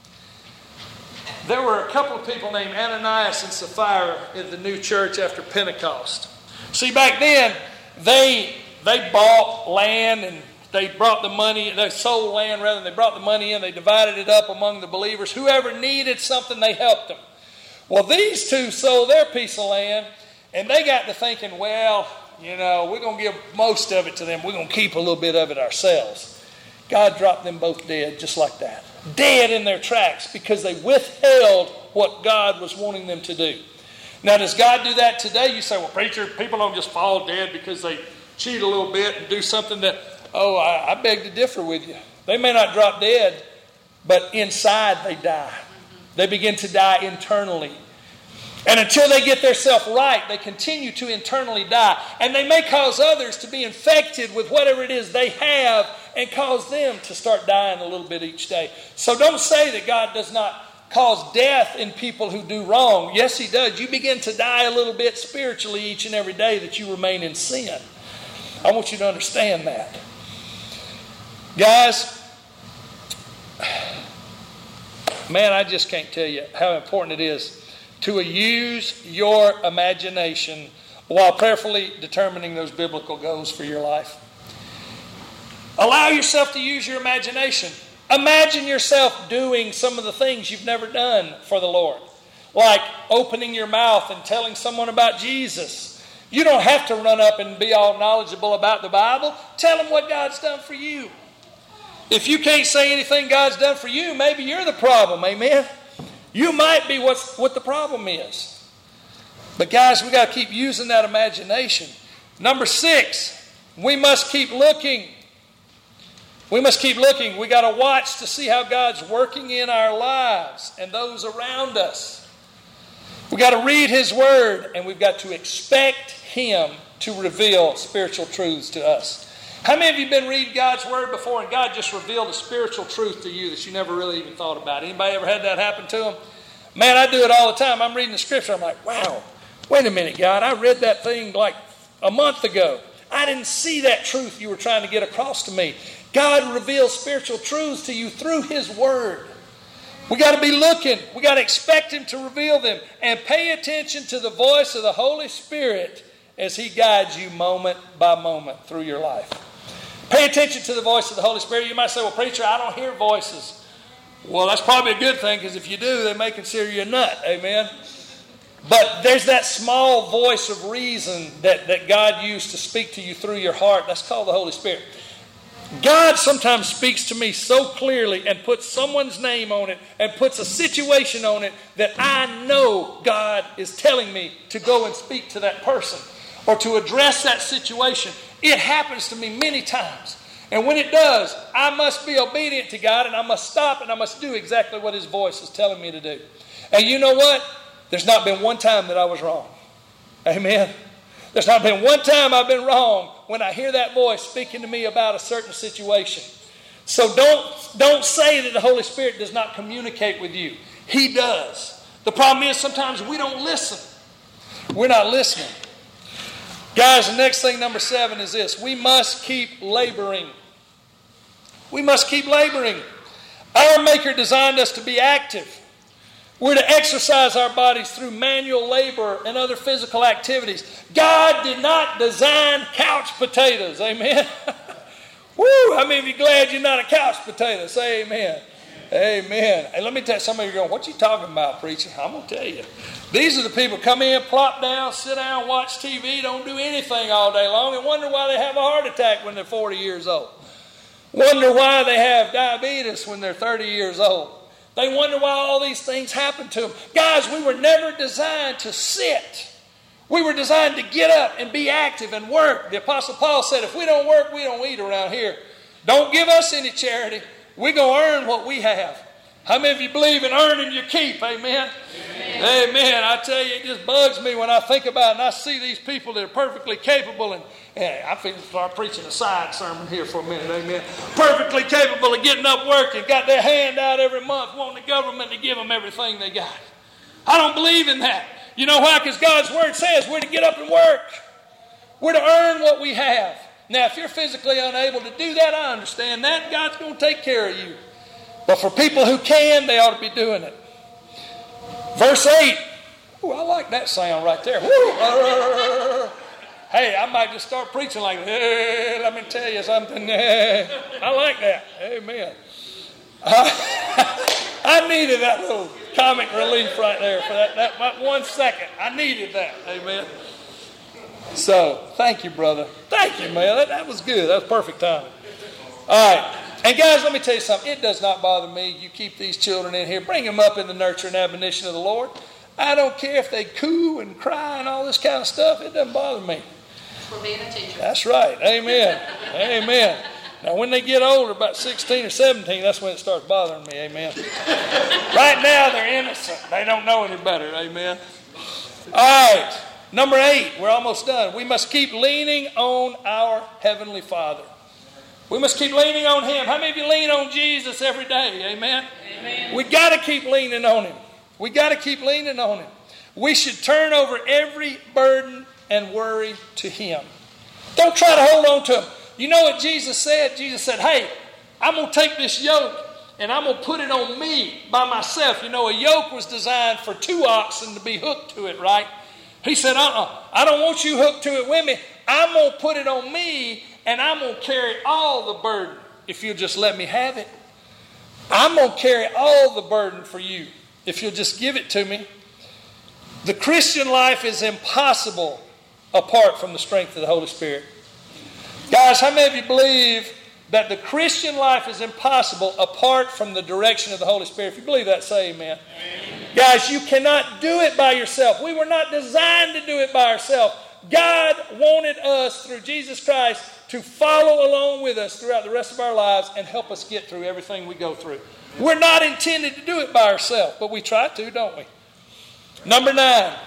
There were a couple of people named Ananias and Sapphira in the new church after Pentecost. See, back then, they bought land and they brought the money, they sold land rather than they brought the money in, they divided it up among the believers. Whoever needed something, they helped them. Well, these two sold their piece of land and they got to thinking, well, we're going to give most of it to them. We're going to keep a little bit of it ourselves. God dropped them both dead just like that. Dead in their tracks because they withheld what God was wanting them to do. Now, does God do that today? You say, well, preacher, people don't just fall dead because they cheat a little bit and do something that, I beg to differ with you. They may not drop dead, but inside they die. They begin to die internally. And until they get themselves right, they continue to internally die. And they may cause others to be infected with whatever it is they have and cause them to start dying a little bit each day. So don't say that God does not cause death in people who do wrong. Yes, He does. You begin to die a little bit spiritually each and every day that you remain in sin. I want you to understand that. Guys, man, I just can't tell you how important it is to use your imagination while prayerfully determining those biblical goals for your life. Allow yourself to use your imagination. Imagine yourself doing some of the things you've never done for the Lord. Like opening your mouth and telling someone about Jesus. You don't have to run up and be all knowledgeable about the Bible. Tell them what God's done for you. If you can't say anything God's done for you, maybe you're the problem, amen? You might be what the problem is. But guys, we got to keep using that imagination. Number 6, we must keep looking. We must keep looking. We got to watch to see how God's working in our lives and those around us. We got to read His Word, and we've got to expect Him to reveal spiritual truths to us. How many of you have been reading God's Word before and God just revealed a spiritual truth to you that you never really even thought about? Anybody ever had that happen to them? Man, I do it all the time. I'm reading the Scripture. I'm like, wow, wait a minute, God. I read that thing like a month ago. I didn't see that truth you were trying to get across to me. God reveals spiritual truths to you through His Word. We got to be looking. We got to expect Him to reveal them. And pay attention to the voice of the Holy Spirit as He guides you moment by moment through your life. Pay attention to the voice of the Holy Spirit. You might say, well, preacher, I don't hear voices. Well, that's probably a good thing, because if you do, they may consider you a nut. Amen? But there's that small voice of reason that God used to speak to you through your heart. That's called the Holy Spirit. God sometimes speaks to me so clearly and puts someone's name on it and puts a situation on it that I know God is telling me to go and speak to that person. or to address that situation. It happens to me many times. And when it does, I must be obedient to God, and I must stop, and I must do exactly what His voice is telling me to do. And you know what? There's not been one time that I was wrong. Amen. There's not been one time I've been wrong when I hear that voice speaking to me about a certain situation. So don't say that the Holy Spirit does not communicate with you. He does. The problem is sometimes we don't listen. We're not listening. Guys, the next thing, number 7, is this. We must keep laboring. We must keep laboring. Our Maker designed us to be active. We're to exercise our bodies through manual labor and other physical activities. God did not design couch potatoes. Amen. Woo! How many of you glad you're not a couch potato? Say amen. Amen. And let me tell you, some of you are going, what you talking about, preacher? I'm going to tell you. These are the people come in, plop down, sit down, watch TV, don't do anything all day long, and wonder why they have a heart attack when they're 40 years old. Wonder why they have diabetes when they're 30 years old. They wonder why all these things happen to them. Guys, we were never designed to sit. We were designed to get up and be active and work. The Apostle Paul said, if we don't work, we don't eat around here. Don't give us any charity. We're going to earn what we have. How many of you believe in earning your keep? Amen? Amen. Amen. I tell you, it just bugs me when I think about it and I see these people that are perfectly capable, and I feel start preaching a side sermon here for a minute. Amen. Perfectly capable of getting up working, got their hand out every month, wanting the government to give them everything they got. I don't believe in that. You know why? Because God's Word says we're to get up and work. We're to earn what we have. Now, if you're physically unable to do that, I understand that. God's going to take care of you. But for people who can, they ought to be doing it. Verse 8. Ooh, I like that sound right there. Hey, I might just start preaching like, hey, let me tell you something. I like that. Amen. I needed that little comic relief right there for that 1 second. I needed that. Amen. So, thank you, brother. Thank you, man. That was good. That was perfect timing. All right. And guys, let me tell you something. It does not bother me. You keep these children in here. Bring them up in the nurture and admonition of the Lord. I don't care if they coo and cry and all this kind of stuff. It doesn't bother me. For being a teacher. That's right. Amen. Amen. Now, when they get older, about 16 or 17, that's when it starts bothering me. Amen. Right now, they're innocent. They don't know any better. Amen. All right. Number 8. We're almost done. We must keep leaning on our Heavenly Father. We must keep leaning on Him. How many of you lean on Jesus every day? Amen? Amen. We got to keep leaning on Him. We got to keep leaning on Him. We should turn over every burden and worry to Him. Don't try to hold on to Him. You know what Jesus said? Jesus said, hey, I'm going to take this yoke and I'm going to put it on me by myself. You know, a yoke was designed for 2 oxen to be hooked to it, right? He said, I don't want you hooked to it with me. I'm going to put it on me, and I'm going to carry all the burden if you'll just let me have it. I'm going to carry all the burden for you if you'll just give it to me. The Christian life is impossible apart from the strength of the Holy Spirit. Guys, how many of you believe that the Christian life is impossible apart from the direction of the Holy Spirit? If you believe that, say amen. Amen. Guys, you cannot do it by yourself. We were not designed to do it by ourselves. God wanted us, through Jesus Christ, to follow along with us throughout the rest of our lives and help us get through everything we go through. We're not intended to do it by ourselves, but we try to, don't we? Number 9.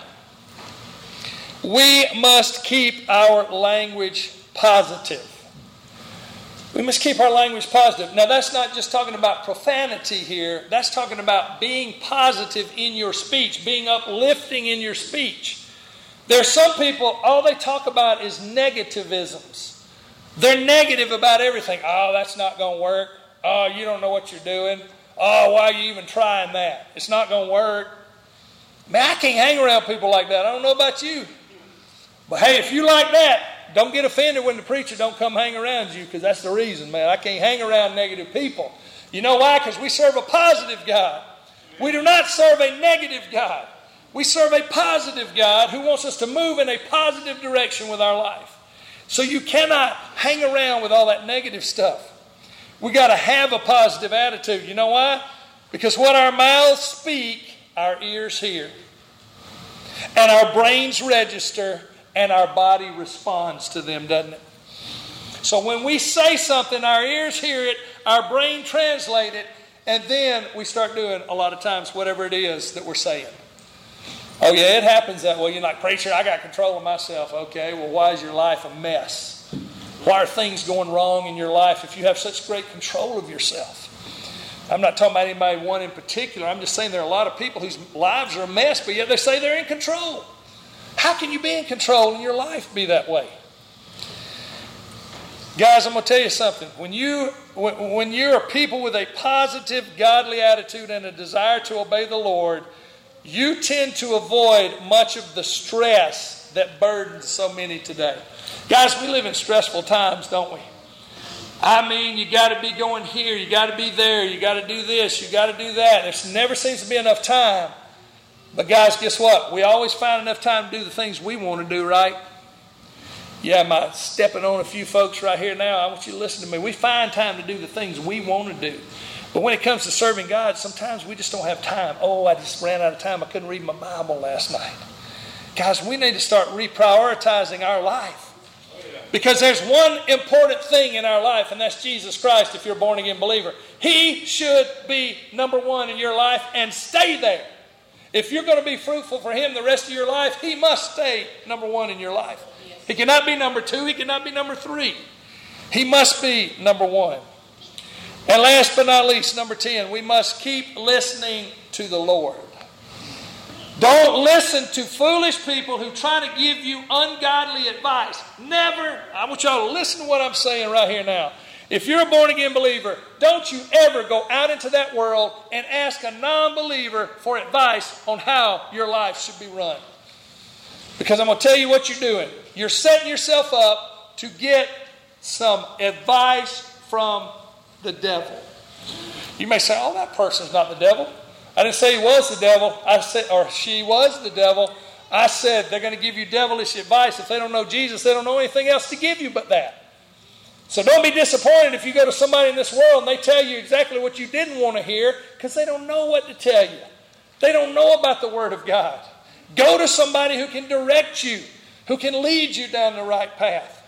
We must keep our language positive. We must keep our language positive. Now, that's not just talking about profanity here. That's talking about being positive in your speech, being uplifting in your speech. There are some people, all they talk about is negativisms. They're negative about everything. Oh, that's not going to work. Oh, you don't know what you're doing. Oh, why are you even trying that? It's not going to work. Man, I can't hang around people like that. I don't know about you. But hey, if you like that, don't get offended when the preacher don't come hang around you, because that's the reason, man. I can't hang around negative people. You know why? Because we serve a positive God. We do not serve a negative God. We serve a positive God who wants us to move in a positive direction with our life. So you cannot hang around with all that negative stuff. We got to have a positive attitude. You know why? Because what our mouths speak, our ears hear. And our brains register, and our body responds to them, doesn't it? So when we say something, our ears hear it, our brain translate it, and then we start doing a lot of times whatever it is that we're saying. Oh yeah, it happens that way. You're like, preacher, I got control of myself. Okay, well, why is your life a mess? Why are things going wrong in your life if you have such great control of yourself? I'm not talking about anybody one in particular. I'm just saying there are a lot of people whose lives are a mess, but yet they say they're in control. How can you be in control and your life be that way? Guys, I'm going to tell you something. When you're a people with a positive, godly attitude and a desire to obey the Lord, you tend to avoid much of the stress that burdens so many today. Guys, we live in stressful times, don't we? I mean, you got to be going here, you got to be there, you got to do this, you got to do that. There never seems to be enough time. But guys, guess what? We always find enough time to do the things we want to do, right? Yeah, I'm stepping on a few folks right here now. I want you to listen to me. We find time to do the things we want to do. But when it comes to serving God, sometimes we just don't have time. Oh, I just ran out of time. I couldn't read my Bible last night. Guys, we need to start reprioritizing our life. Because there's one important thing in our life, and that's Jesus Christ if you're a born-again believer. He should be number one in your life and stay there. If you're going to be fruitful for Him the rest of your life, He must stay number one in your life. He cannot be number two. He cannot be number three. He must be number one. And last but not least, number 10, we must keep listening to the Lord. Don't listen to foolish people who try to give you ungodly advice. Never. I want y'all to listen to what I'm saying right here now. If you're a born-again believer, don't you ever go out into that world and ask a non-believer for advice on how your life should be run. Because I'm going to tell you what you're doing. You're setting yourself up to get some advice from the devil. You may say, oh, that person's not the devil. I didn't say he was the devil. I said, or she was the devil. I said they're going to give you devilish advice. If they don't know Jesus, they don't know anything else to give you but that. So don't be disappointed if you go to somebody in this world and they tell you exactly what you didn't want to hear, because they don't know what to tell you. They don't know about the Word of God. Go to somebody who can direct you, who can lead you down the right path.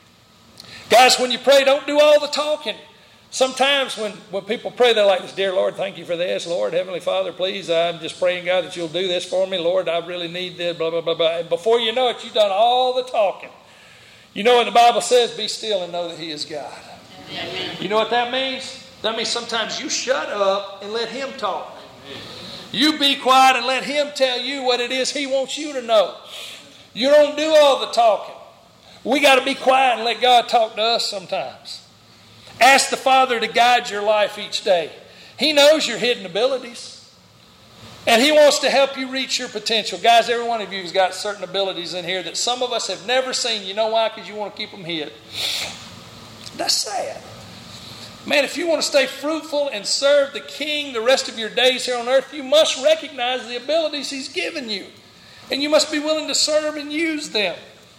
Guys, when you pray, don't do all the talking. Sometimes when people pray, they're like this, dear Lord, thank you for this. Lord, Heavenly Father, please, I'm just praying, God, that you'll do this for me. Lord, I really need this, blah, blah, blah, blah. And before you know it, you've done all the talking. You know what the Bible says? Be still and know that He is God. Amen. You know what that means? That means sometimes you shut up and let Him talk. You be quiet and let Him tell you what it is He wants you to know. You don't do all the talking. We got to be quiet and let God talk to us sometimes. Ask the Father to guide your life each day. He knows your hidden abilities. And He wants to help you reach your potential. Guys, every one of you has got certain abilities in here that some of us have never seen. You know why? Because you want to keep them hid. That's sad. Man, if you want to stay fruitful and serve the King the rest of your days here on earth, you must recognize the abilities He's given you. And you must be willing to serve and use them.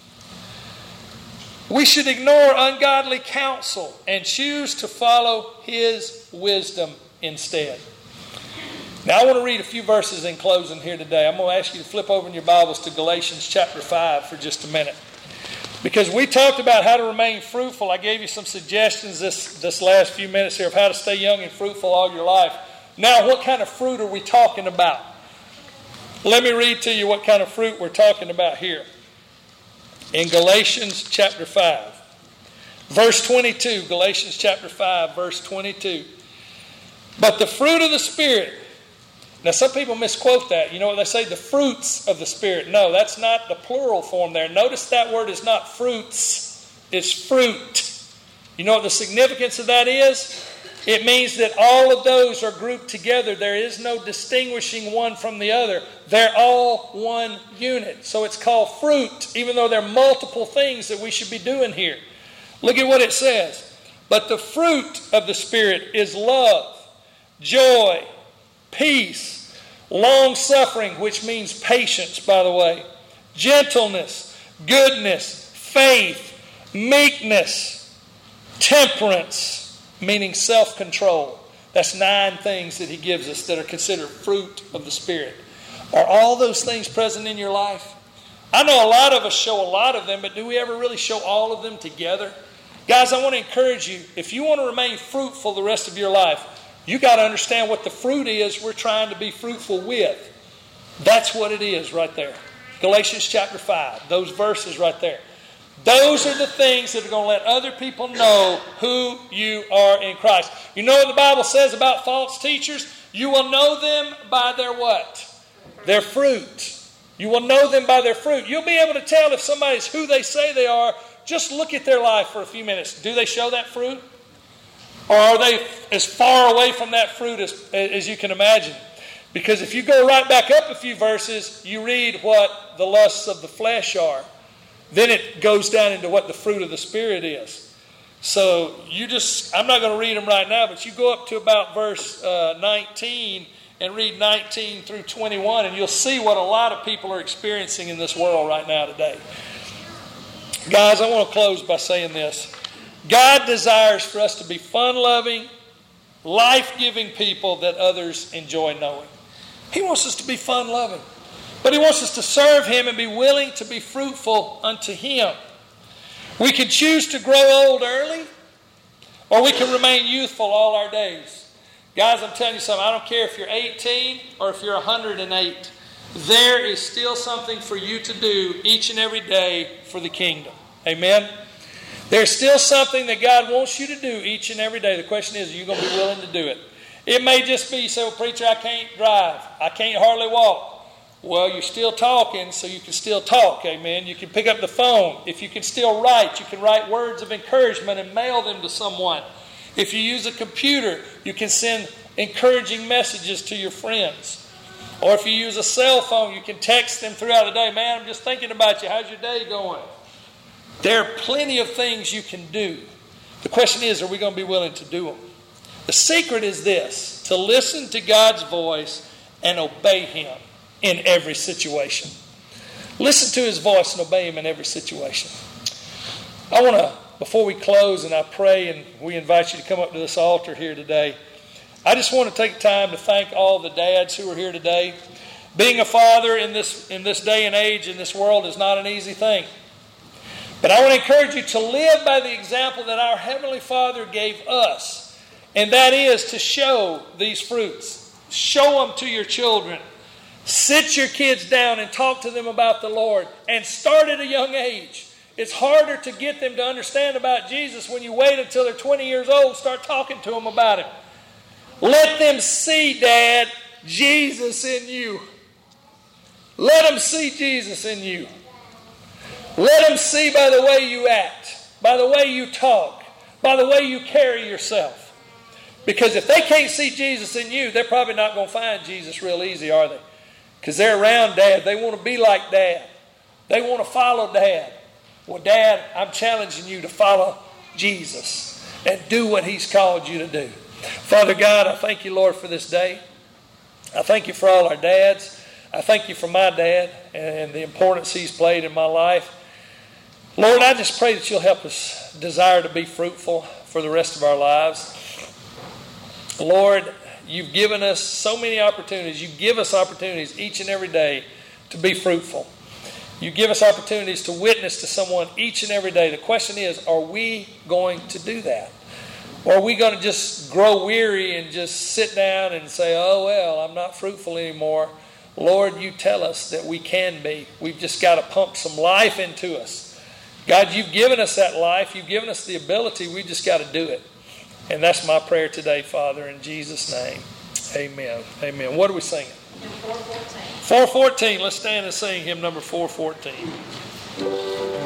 We should ignore ungodly counsel and choose to follow His wisdom instead. Now I want to read a few verses in closing here today. I'm going to ask you to flip over in your Bibles to Galatians chapter 5 for just a minute. Because we talked about how to remain fruitful. I gave you some suggestions this last few minutes here of how to stay young and fruitful all your life. Now, what kind of fruit are we talking about? Let me read to you what kind of fruit we're talking about here. In Galatians chapter 5, verse 22. Galatians chapter 5, verse 22. But the fruit of the Spirit. Now, some people misquote that. You know what they say? The fruits of the Spirit. No, that's not the plural form there. Notice that word is not fruits. It's fruit. You know what the significance of that is? It means that all of those are grouped together. There is no distinguishing one from the other. They're all one unit. So it's called fruit, even though there are multiple things that we should be doing here. Look at what it says. But the fruit of the Spirit is love, joy, peace, long-suffering, which means patience, by the way, gentleness, goodness, faith, meekness, temperance, meaning self-control. That's 9 things that He gives us that are considered fruit of the Spirit. Are all those things present in your life? I know a lot of us show a lot of them, but do we ever really show all of them together? Guys, I want to encourage you, if you want to remain fruitful the rest of your life, you got to understand what the fruit is we're trying to be fruitful with. That's what it is right there. Galatians chapter 5, those verses right there. Those are the things that are going to let other people know who you are in Christ. You know what the Bible says about false teachers? You will know them by their what? Their fruit. You will know them by their fruit. You'll be able to tell if somebody's who they say they are. Just look at their life for a few minutes. Do they show that fruit? Or are they as far away from that fruit as you can imagine? Because if you go right back up a few verses, you read what the lusts of the flesh are. Then it goes down into what the fruit of the Spirit is. So I'm not going to read them right now, but you go up to about verse 19 and read 19 through 21, and you'll see what a lot of people are experiencing in this world right now today. Guys, I want to close by saying this. God desires for us to be fun-loving, life-giving people that others enjoy knowing. He wants us to be fun-loving. But He wants us to serve Him and be willing to be fruitful unto Him. We can choose to grow old early, or we can remain youthful all our days. Guys, I'm telling you something. I don't care if you're 18 or if you're 108. There is still something for you to do each and every day for the kingdom. Amen? There's still something that God wants you to do each and every day. The question is, are you going to be willing to do it? It may just be, you say, well, preacher, I can't drive. I can't hardly walk. Well, you're still talking, so you can still talk, amen. You can pick up the phone. If you can still write, you can write words of encouragement and mail them to someone. If you use a computer, you can send encouraging messages to your friends. Or if you use a cell phone, you can text them throughout the day. Man, I'm just thinking about you. How's your day going? There are plenty of things you can do. The question is, are we going to be willing to do them? The secret is this, to listen to God's voice and obey Him in every situation. Listen to His voice and obey Him in every situation. I want to, before we close and I pray and we invite you to come up to this altar here today, I just want to take time to thank all the dads who are here today. Being a father in this day and age in this world is not an easy thing. But I want to encourage you to live by the example that our Heavenly Father gave us. And that is to show these fruits. Show them to your children. Sit your kids down and talk to them about the Lord. And start at a young age. It's harder to get them to understand about Jesus when you wait until they're 20 years old and start talking to them about Him. Let them see, Dad, Jesus in you. Let them see Jesus in you. Let them see by the way you act, by the way you talk, by the way you carry yourself. Because if they can't see Jesus in you, they're probably not going to find Jesus real easy, are they? Because they're around Dad. They want to be like Dad. They want to follow Dad. Well, Dad, I'm challenging you to follow Jesus and do what He's called you to do. Father God, I thank you, Lord, for this day. I thank you for all our dads. I thank you for my dad and the importance he's played in my life. Lord, I just pray that you'll help us desire to be fruitful for the rest of our lives. Lord, you've given us so many opportunities. You give us opportunities each and every day to be fruitful. You give us opportunities to witness to someone each and every day. The question is, are we going to do that? Or are we going to just grow weary and just sit down and say, oh, well, I'm not fruitful anymore? Lord, you tell us that we can be. We've just got to pump some life into us. God, you've given us that life. You've given us the ability. We just got to do it. And that's my prayer today, Father, in Jesus' name. Amen. Amen. What are we singing? 414. 414. Let's stand and sing hymn number 414.